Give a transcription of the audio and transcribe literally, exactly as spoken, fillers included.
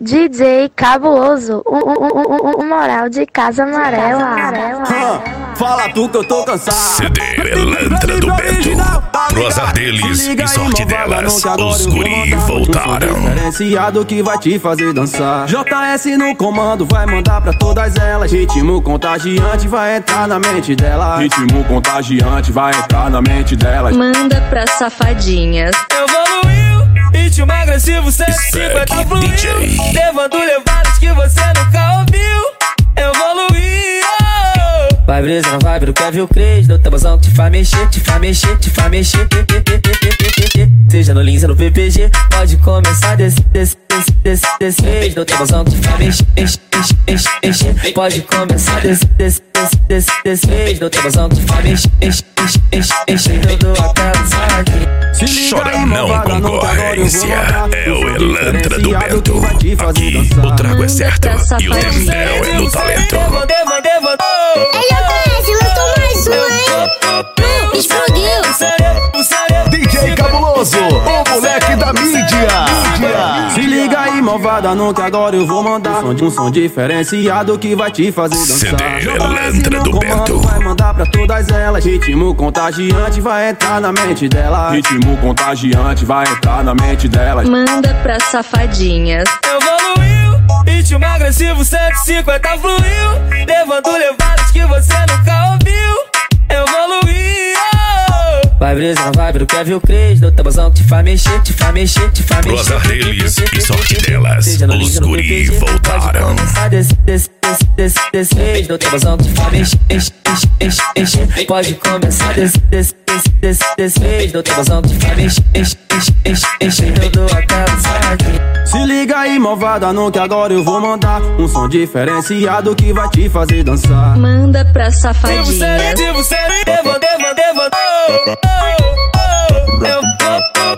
D J Cabuloso, o, o, o, o, o moral de Casa Amarela. amarela. Fala tu que eu tô cansado. C D Elantra do Bento. Pro azar deles e sorte delas, os guri voltaram. Diferenciado que vai te fazer dançar. J S no comando vai mandar pra todas elas. Ritmo contagiante vai entrar na mente delas. Ritmo contagiante vai entrar na mente delas. Manda pra safadinhas. Evoluiu, ritmo agressivo cento e cinquenta fluiu. Levando levadas que você nunca ouviu. Evoluiu. Vai brisa na vibe do Kevin Cres. Do tabuzão que te faz mexer, te faz mexer, te faz mexer. Seja no Lins ou no P P G, pode começar desse, desse, desse, desse, desse vez. Do tabuzão que te faz mexer, mexer, mexer, mexer. Pode começar desse, desse, desse, desse, desse vez. Do tabuzão que te faz mexer, mexer, mexer, mexer. Eu dou aquela saque. Chora não, concorrência. É o Elantra do Bento. Aqui o trago é certo e o tendel é no talento. Ele acontece, lançou mais um, hein? Explodiu. D J Cabuloso, o moleque da mídia. Se liga aí, malvada, não que agora eu vou mandar um som, um som diferenciado que vai te fazer dançar. C D Elantra do Bento. Vai mandar pra todas elas. Ritmo contagiante vai entrar na mente dela. Ritmo contagiante vai entrar na mente delas. Manda pra safadinhas. Evoluiu, ritmo agressivo cento e cinquenta fluiu. Levando levadas que você nunca ouviu. Evoluiu. Vai brisa na vibe do Kevin Cres. Do tabuzão que te faz mexer, te faz mexer, te faz mexer. Pro azar deles e sorte delas, os guri voltaram. Desse, desse, desse, desse, desse vez. Do tabuzão que te faz mexer, mexer, mexer, mexer. Pode começar desse, desse, desse, desse, desse vez. Do tabuzão que te faz mexer, mexer, mexer, mexer. Eu dou aquela saque. Se liga aí, malvada, não que agora eu vou mandar um som diferenciado que vai te fazer dançar. Manda pra safadinhas. Devo ser, devo ser, devo, devo, devo.